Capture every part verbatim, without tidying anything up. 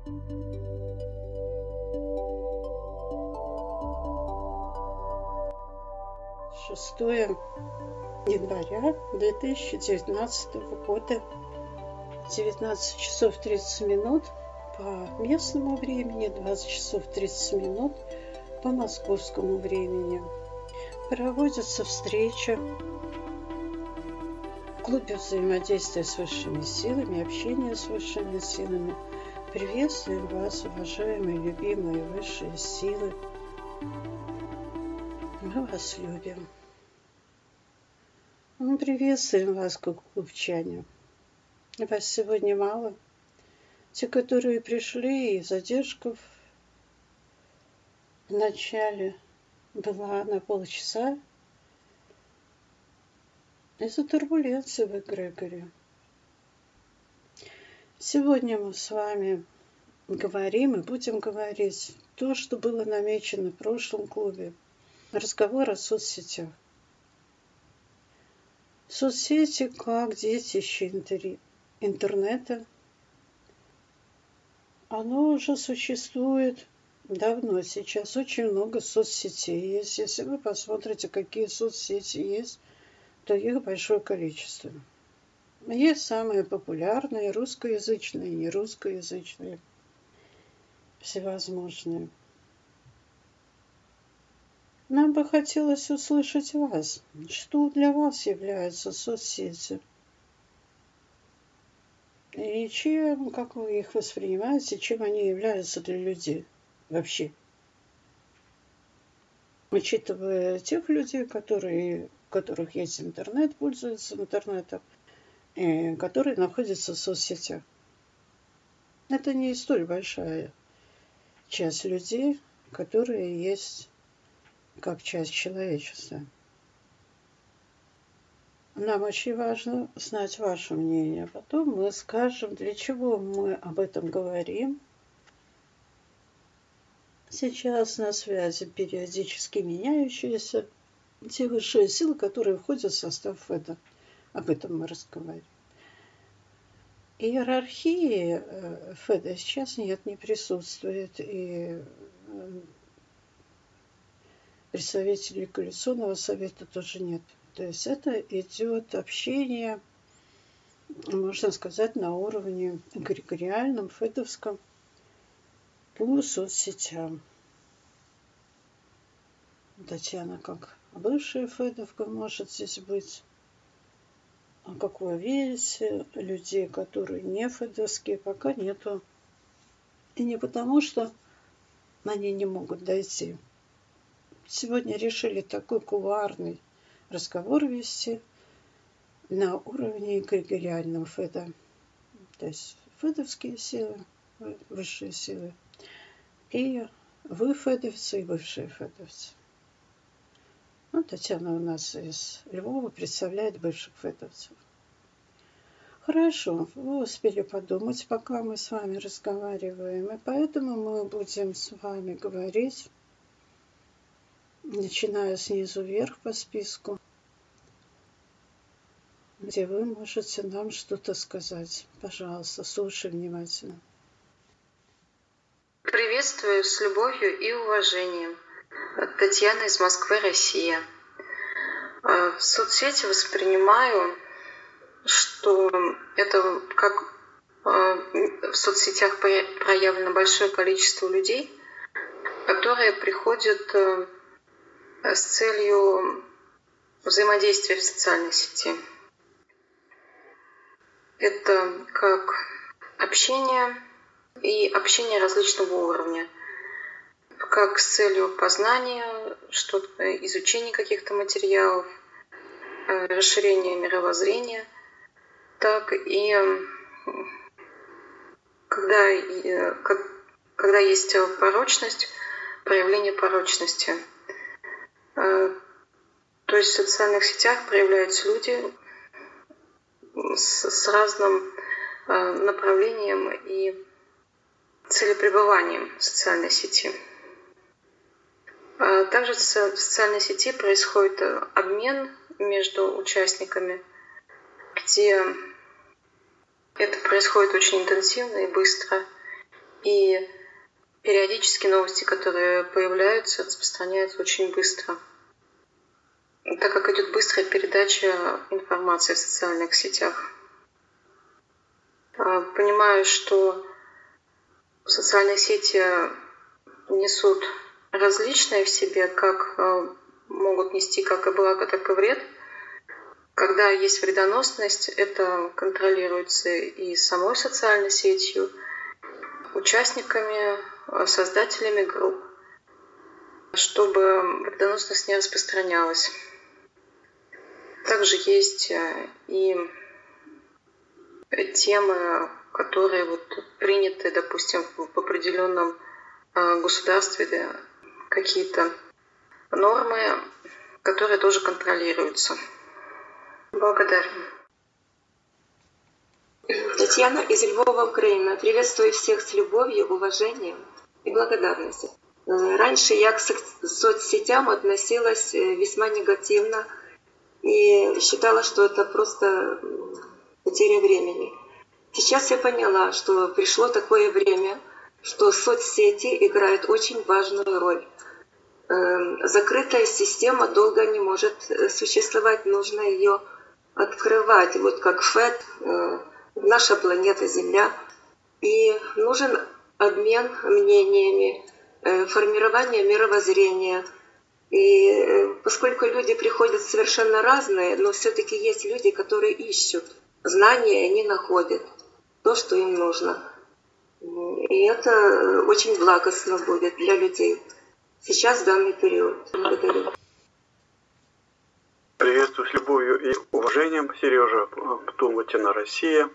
шестое января две тысячи девятнадцатого года, девятнадцать часов тридцать минут по местному времени, двадцать часов тридцать минут по московскому времени. Проводится встреча в клубе взаимодействия с высшими силами, общения с высшими силами. Приветствуем вас, уважаемые, любимые высшие силы. Мы вас любим. Мы приветствуем вас, как клубчане. Вас сегодня мало. Те, которые пришли, и задержка в начале была на полчаса из-за турбуленции в эгрегоре. Сегодня мы с вами говорим и будем говорить то, что было намечено в прошлом клубе. Разговор о соцсетях. Соцсети как детище интернета. Оно уже существует давно. Сейчас очень много соцсетей есть. Если вы посмотрите, какие соцсети есть, то их большое количество. Есть самые популярные, русскоязычные, нерусскоязычные, всевозможные. Нам бы хотелось услышать вас. Что для вас являются соцсети? И чем, как вы их воспринимаете, чем они являются для людей вообще? Учитывая тех людей, которые, у которых есть интернет, пользуются интернетом, и которые находятся в соцсетях. Это не столь большая часть людей, которые есть как часть человечества. Нам очень важно знать ваше мнение. Потом мы скажем, для чего мы об этом говорим. Сейчас на связи периодически меняющиеся те высшие силы, которые входят в состав ФЭДа. Об этом мы разговариваем. Иерархии ФЭДа сейчас нет, не присутствует. И представителей коалиционного совета тоже нет. То есть это идет общение, можно сказать, на уровне эгрегориальном, фэдовском, по соцсетям. Татьяна, как бывшая фэдовка, может здесь быть. А как вы видите, людей, которые не фэдовские, пока нету. И не потому, что они не могут дойти. Сегодня решили такой кулуарный разговор вести на уровне эгрегориального ФЭДа. То есть фэдовские силы, высшие силы, и вы фэдовцы, и бывшие фэдовцы. Ну, Татьяна у нас из Львова представляет бывших фэдовцев. Хорошо, вы успели подумать, пока мы с вами разговариваем, и поэтому мы будем с вами говорить, начиная снизу вверх по списку, где вы можете нам что-то сказать. Пожалуйста, слушай внимательно. Приветствую с любовью и уважением. Татьяна из Москвы, Россия. В соцсети воспринимаю, что это как в соцсетях проявлено большое количество людей, которые приходят с целью взаимодействия в социальной сети. Это как общение и общение различного уровня, как с целью познания, что-то, изучения каких-то материалов, расширения мировоззрения, так и когда, когда есть порочность, проявление порочности. То есть в социальных сетях проявляются люди с, с разным направлением и целепребыванием в социальной сети. Также в социальной сети происходит обмен между участниками, где это происходит очень интенсивно и быстро. И периодически новости, которые появляются, распространяются очень быстро. Так как идет быстрая передача информации в социальных сетях. Понимаю, что социальные сети несут различные в себе, как могут нести как и благо, так и вред. Когда есть вредоносность, это контролируется и самой социальной сетью, участниками, создателями групп, чтобы вредоносность не распространялась. Также есть и темы, которые вот приняты, допустим, в определенном государстве, какие-то нормы, которые тоже контролируются. Благодарю. Татьяна из Львова, Украина. Приветствую всех с любовью, уважением и благодарностью. Раньше я к соцсетям относилась весьма негативно и считала, что это просто потеря времени. Сейчас я поняла, что пришло такое время, что соцсети играют очень важную роль. Закрытая система долго не может существовать, нужно ее открывать, вот как ФЭД, наша планета Земля. И нужен обмен мнениями, формирование мировоззрения. И поскольку люди приходят совершенно разные, но все-таки есть люди, которые ищут знания, они находят то, что им нужно. И это очень благостно будет для людей сейчас, в данный период. Благодарю. Приветствую с любовью и уважением. Сережа Птуматина, Россия.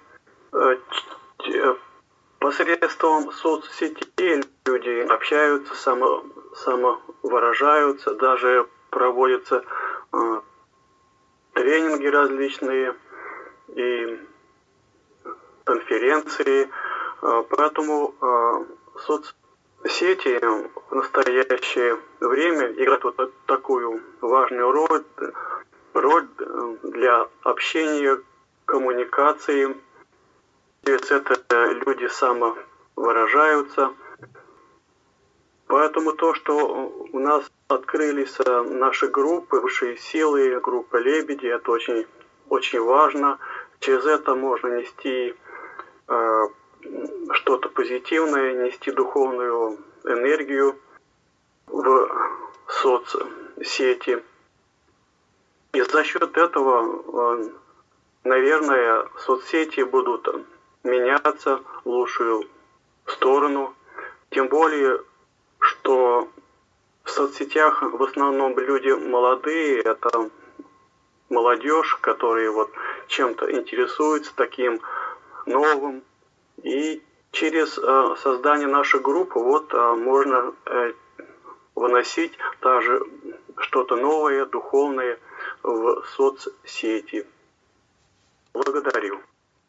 Посредством соцсетей люди общаются, само, самовыражаются, даже проводятся э, тренинги различные и конференции. Э, поэтому э, соцсети в настоящее время играют вот такую важную роль, роль для общения, коммуникации. Через это люди самовыражаются. Поэтому то, что у нас открылись наши группы, высшие силы, группа «Лебеди», это очень, очень важно. Через это можно нести э, что-то позитивное, нести духовную энергию в соцсети. И за счет этого, наверное, соцсети будут меняться в лучшую сторону. Тем более, что в соцсетях в основном люди молодые, это молодежь, которые вот чем-то интересуются таким новым. И через э, создание нашей группы вот э, можно э, выносить даже что-то новое, духовное в соцсети. Благодарю.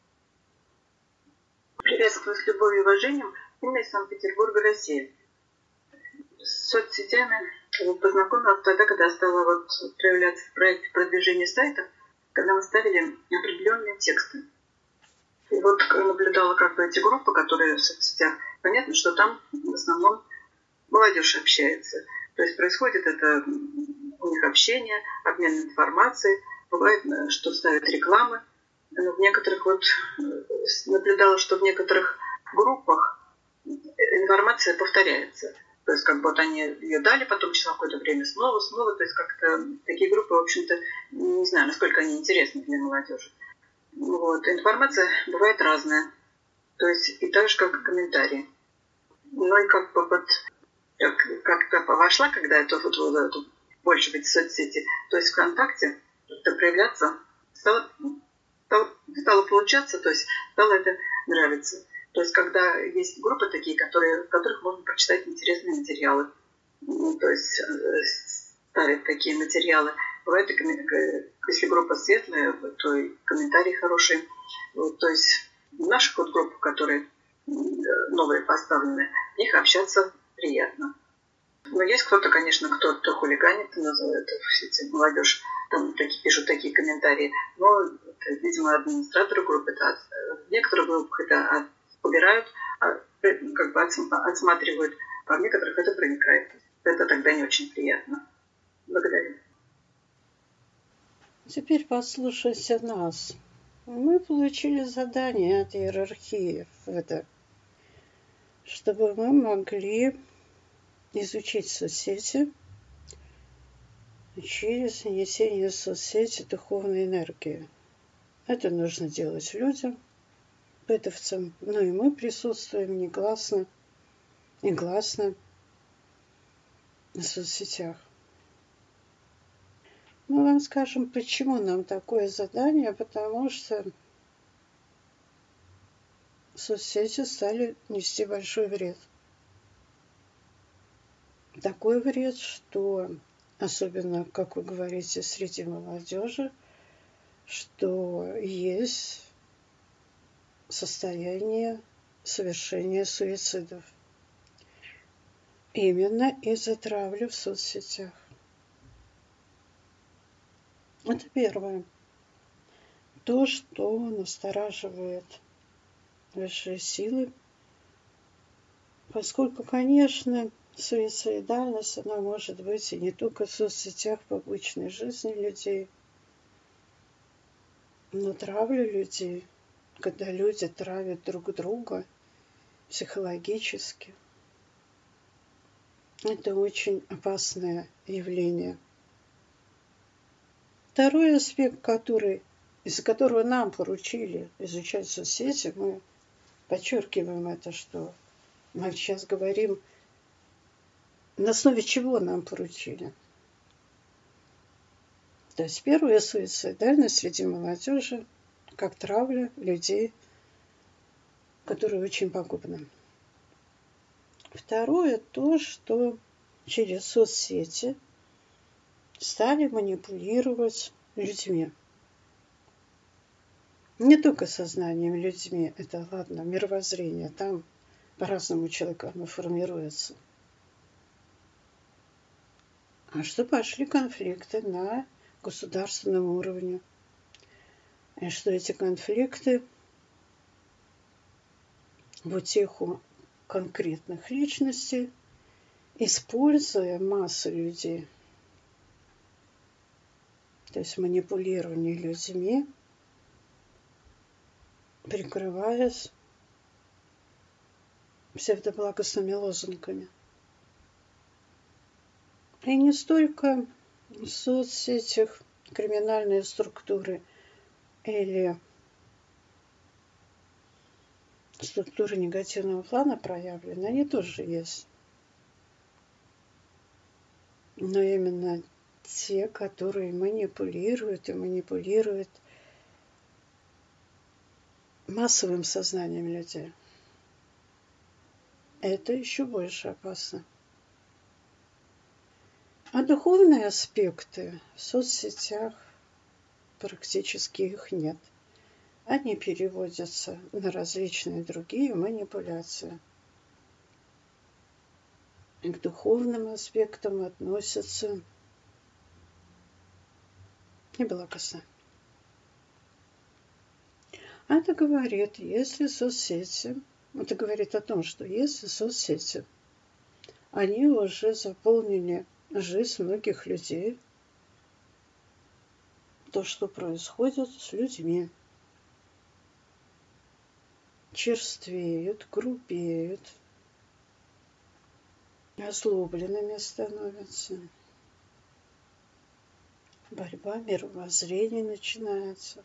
Приветствую с любовью и уважением. Инна из Санкт-Петербурга, Россия. С соцсетями познакомилась тогда, когда стала вот проявляться в проекте продвижения сайта, когда мы ставили определенные тексты. И вот наблюдала как бы эти группы, которые в соцсетях. Понятно, что там в основном молодежь общается. То есть происходит это у них общение, обмен информацией. Бывает, что ставят рекламы. Но в некоторых вот наблюдала, что в некоторых группах информация повторяется. То есть как бы вот они ее дали, потом через какое-то время снова, снова. То есть как-то такие группы, в общем-то, не знаю, насколько они интересны для молодежи. Вот. Информация бывает разная. То есть и так же, как и комментарии. Ну и как бы вот как-то вошла, когда это вот, вот эту, больше быть в соцсети, то есть ВКонтакте, как-то проявляться стало, стало, стало получаться, то есть стало это нравиться. То есть когда есть группы такие, которые, в которых можно прочитать интересные материалы, ну, то есть ставят такие материалы. Бывает, если группа светлая, то и комментарии хорошие. Вот, то есть в наших вот группах, которые новые поставлены, в них общаться приятно. Но есть кто-то, конечно, кто-то хулиганит, называют эти молодежь, там такие, пишут такие комментарии. Но, это, видимо, администраторы группы, это от, некоторые группы это от, убирают, а как бы отсматривают, а в некоторых это проникает. Это тогда не очень приятно. Благодарю. Теперь послушайте нас. Мы получили задание от иерархии это, чтобы мы могли изучить соцсети через несение в соцсети духовной энергии. Это нужно делать людям, пэтовцам. Ну и мы присутствуем негласно и гласно в соцсетях. Мы вам скажем, почему нам такое задание, потому что соцсети стали нести большой вред. Такой вред, что, особенно, как вы говорите, среди молодежи, что есть состояние совершения суицидов. Именно из-за травли в соцсетях. Это первое. То, что настораживает высшие силы, поскольку, конечно, суицидальность, она может быть и не только в соцсетях, в обычной жизни людей, но травля людей, когда люди травят друг друга психологически, это очень опасное явление. Второй аспект, который, из-за которого нам поручили изучать соцсети, мы подчеркиваем это, что мы сейчас говорим, на основе чего нам поручили. То есть первая суицидальность среди молодежи, как травля людей, которая очень пагубна. Второе то, что через соцсети стали манипулировать людьми. Не только сознанием людьми, это ладно, мировоззрение, там по-разному человек оно формируется. А что пошли конфликты на государственном уровне. И что эти конфликты в утеху конкретных личностей, используя массу людей, то есть манипулирование людьми, прикрываясь псевдоблагостными лозунгами. И не столько в соцсетях криминальные структуры или структуры негативного плана проявлены, они тоже есть. Но именно те, которые манипулируют и манипулируют массовым сознанием людей. Это еще больше опасно. А духовные аспекты в соцсетях практически их нет. Они переводятся на различные другие манипуляции. И к духовным аспектам относятся и благостно. Это говорит, если соцсети, это говорит о том, что если соцсети, они уже заполнили жизнь многих людей, то что происходит с людьми? Черствеют, грубеют, озлобленными становятся. Борьба мировоззрения начинается.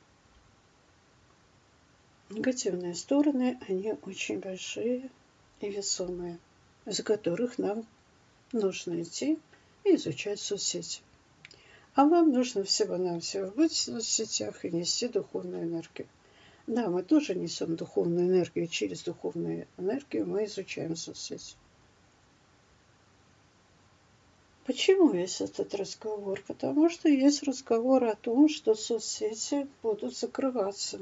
Негативные стороны, они очень большие и весомые, из-за которых нам нужно идти и изучать соцсети. А вам нужно всего-навсего быть в соцсетях и нести духовную энергию. Да, мы тоже несем духовную энергию, через духовную энергию мы изучаем соцсети. Почему весь этот разговор? Потому что есть разговор о том, что соцсети будут закрываться.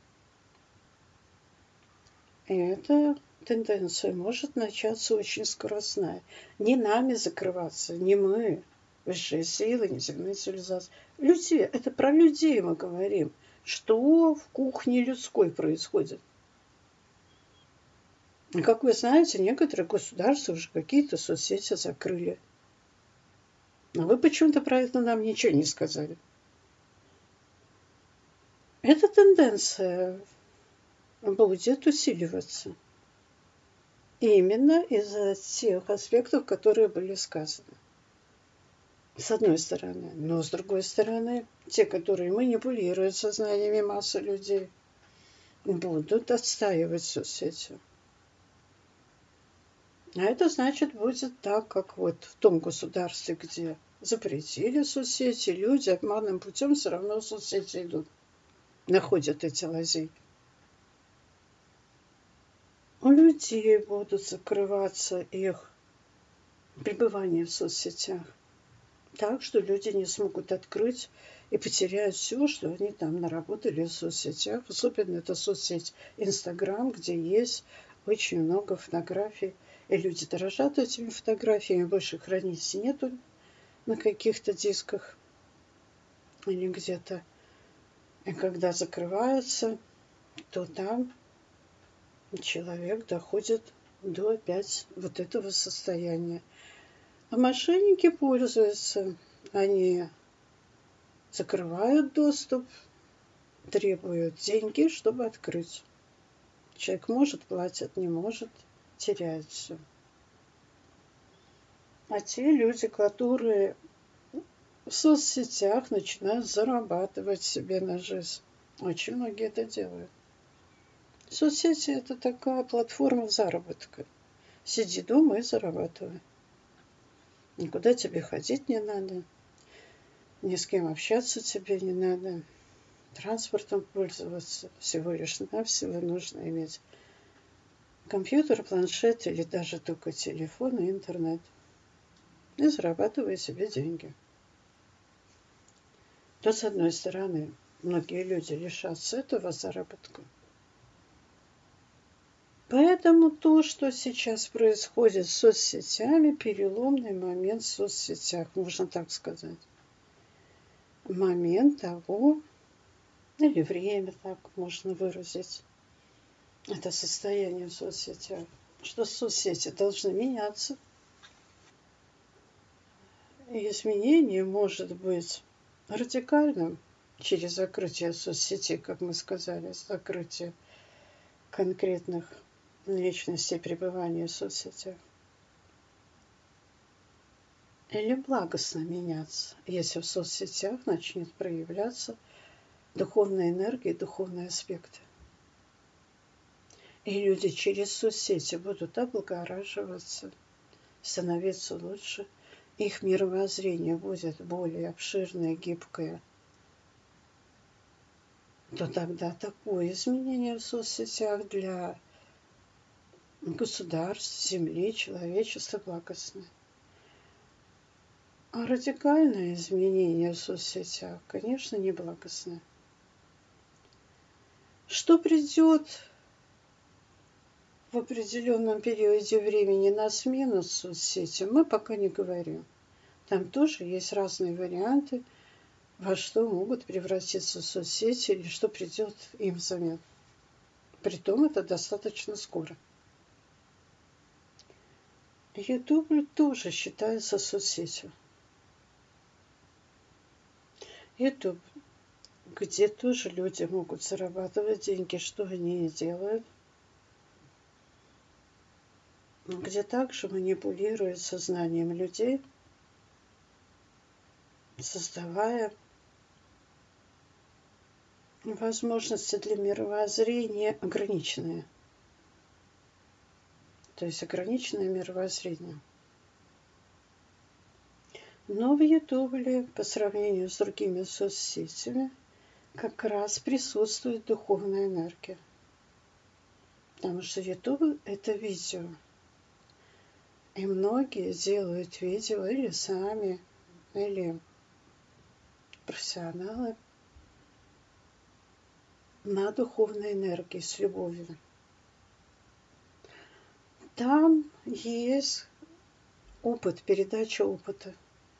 И эта тенденция может начаться очень скоростная. Не нами закрываться, не мы, высшие силы, неземные цивилизации. Люди, это про людей мы говорим. Что в кухне людской происходит? И, как вы знаете, некоторые государства уже какие-то соцсети закрыли. Но вы почему-то про это нам ничего не сказали. Эта тенденция будет усиливаться. Именно из-за тех аспектов, которые были сказаны. С одной стороны. Но с другой стороны, те, которые манипулируют сознаниями массы людей, будут отстаивать соцсети. А это значит, будет так, как вот в том государстве, где запретили соцсети, люди обманным путем все равно в соцсети идут, находят эти лазейки. У людей будут закрываться их пребывание в соцсетях. Так, что люди не смогут открыть и потеряют все, что они там наработали в соцсетях. Особенно это соцсеть Инстаграм, где есть очень много фотографий. И люди дорожат этими фотографиями, больше хранить нету на каких-то дисках или где-то. И когда закрывается, то там человек доходит до опять вот этого состояния. А мошенники пользуются, они закрывают доступ, требуют деньги, чтобы открыть. Человек может, платит, не может, теряет все. А те люди, которые в соцсетях начинают зарабатывать себе на жизнь, очень многие это делают. Соцсети – это такая платформа заработка. Сиди дома и зарабатывай. Никуда тебе ходить не надо. Ни с кем общаться тебе не надо. Транспортом пользоваться всего лишь навсего нужно иметь компьютер, планшет или даже только телефон и интернет. И зарабатывай себе деньги. То, с одной стороны, многие люди лишатся этого заработка. Поэтому то, что сейчас происходит с соцсетями, переломный момент в соцсетях, можно так сказать. Момент того, или время так можно выразить, это состояние в соцсетях, что соцсети должны меняться. И изменение может быть радикальным через закрытие соцсетей, как мы сказали, закрытие конкретных личностей пребывания в соцсетях. Или благостно меняться, если в соцсетях начнет проявляться духовная энергия и духовные аспекты. И люди через соцсети будут облагораживаться, становиться лучше. Их мировоззрение будет более обширное, гибкое. То тогда такое изменение в соцсетях для государств, земли, человечества благостное. А радикальное изменение в соцсетях, конечно, не благостное. Что придет в определенном периоде времени на смену соцсетям, мы пока не говорим. Там тоже есть разные варианты, во что могут превратиться соцсети или что придет им взамен. Притом это достаточно скоро. YouTube тоже считается соцсетью. YouTube, где тоже люди могут зарабатывать деньги, что они и делают. Где также манипулируют сознанием людей, создавая возможности для мировоззрения ограниченные. То есть ограниченное мировоззрение. Но в Ютубе, по сравнению с другими соцсетями, как раз присутствует духовная энергия. Потому что Ютуб – это видео. И многие делают видео или сами, или профессионалы на духовной энергии, с любовью. Там есть опыт, передача опыта.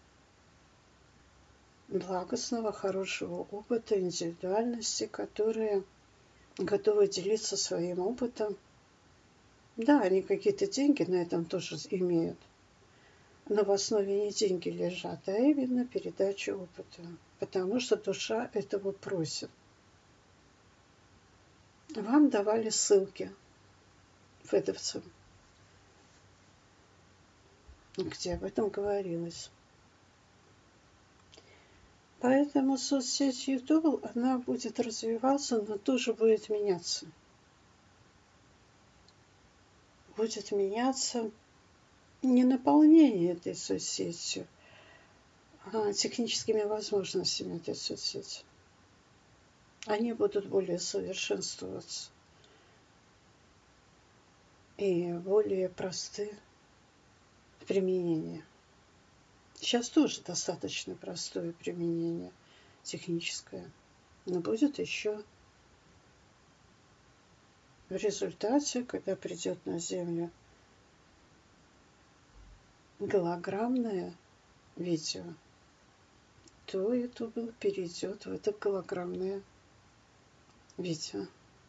Благостного, хорошего опыта, индивидуальности, которые готовы делиться своим опытом Да, они какие-то деньги на этом тоже имеют. Но в основе не деньги лежат, а именно передача опыта. Потому что душа этого просит. Вам давали ссылки фэдовцам, где об этом говорилось. Поэтому соцсеть YouTube, она будет развиваться, но тоже будет меняться. Будет меняться не наполнение этой соцсетью, а техническими возможностями этой соцсети. Они будут более совершенствоваться и более просты в применении. Сейчас тоже достаточно простое применение техническое, но будет еще в результате, когда придет на Землю голограммное видео, то YouTube перейдет в это голограммное видео.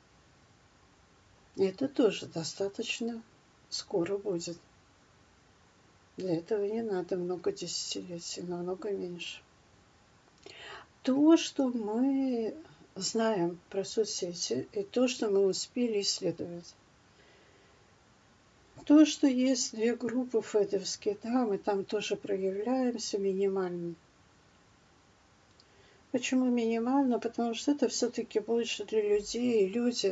И это тоже достаточно скоро будет. Для этого не надо много десятилетий, намного меньше. То, что мы знаем про соцсети, и то, что мы успели исследовать. То, что есть две группы фэдовские, да, мы там тоже проявляемся минимально. Почему минимально? Потому что это все-таки больше для людей, и люди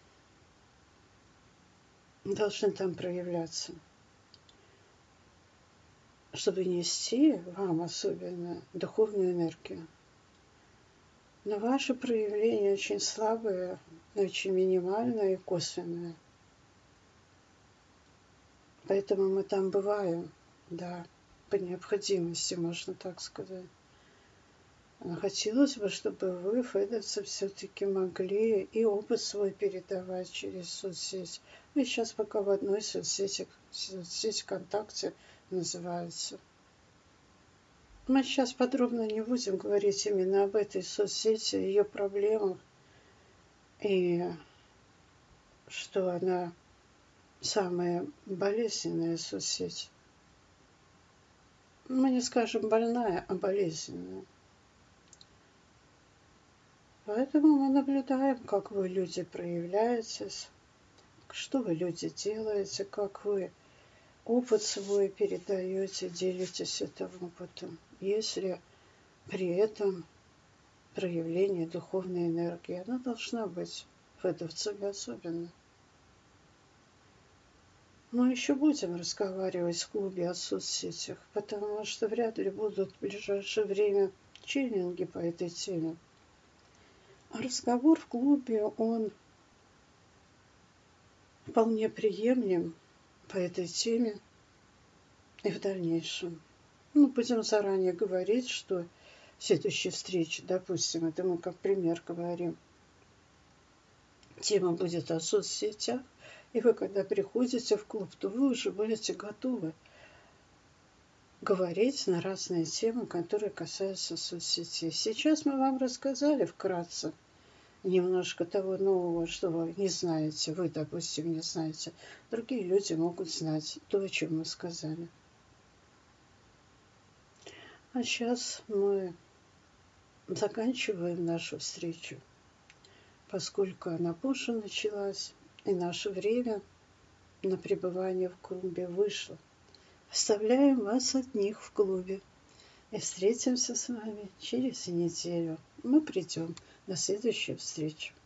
должны там проявляться, чтобы нести вам особенно духовную энергию. Но ваше проявление очень слабое, очень минимальное и косвенное. Поэтому мы там бываем, да, по необходимости, можно так сказать. Но хотелось бы, чтобы вы, фэдовцы, все-таки могли и опыт свой передавать через соцсеть. Вы сейчас пока в одной соцсети, соцсеть ВКонтакте называется. Мы сейчас подробно не будем говорить именно об этой соцсети, ее проблемах, и что она самая болезненная соцсеть. Мы не скажем больная, а болезненная. Поэтому мы наблюдаем, как вы, люди, проявляетесь, что вы, люди, делаете, как вы опыт свой передаете, делитесь этим опытом. Если при этом проявление духовной энергии, она должна быть фэдовцами особенно. Мы еще будем разговаривать в клубе о соцсетях, потому что вряд ли будут в ближайшее время тренинги по этой теме. А разговор в клубе, он вполне приемлем по этой теме и в дальнейшем. Мы будем заранее говорить, что следующая встреча, допустим, это мы как пример говорим, тема будет о соцсетях, и вы, когда приходите в клуб, то вы уже будете готовы говорить на разные темы, которые касаются соцсетей. Сейчас мы вам рассказали вкратце немножко того нового, что вы не знаете. Вы, допустим, не знаете. Другие люди могут знать то, о чем мы сказали. А сейчас мы заканчиваем нашу встречу, поскольку она позже началась, и наше время на пребывание в клубе вышло. Оставляем вас одних в клубе. И встретимся с вами через неделю. Мы придем на следующую встречу.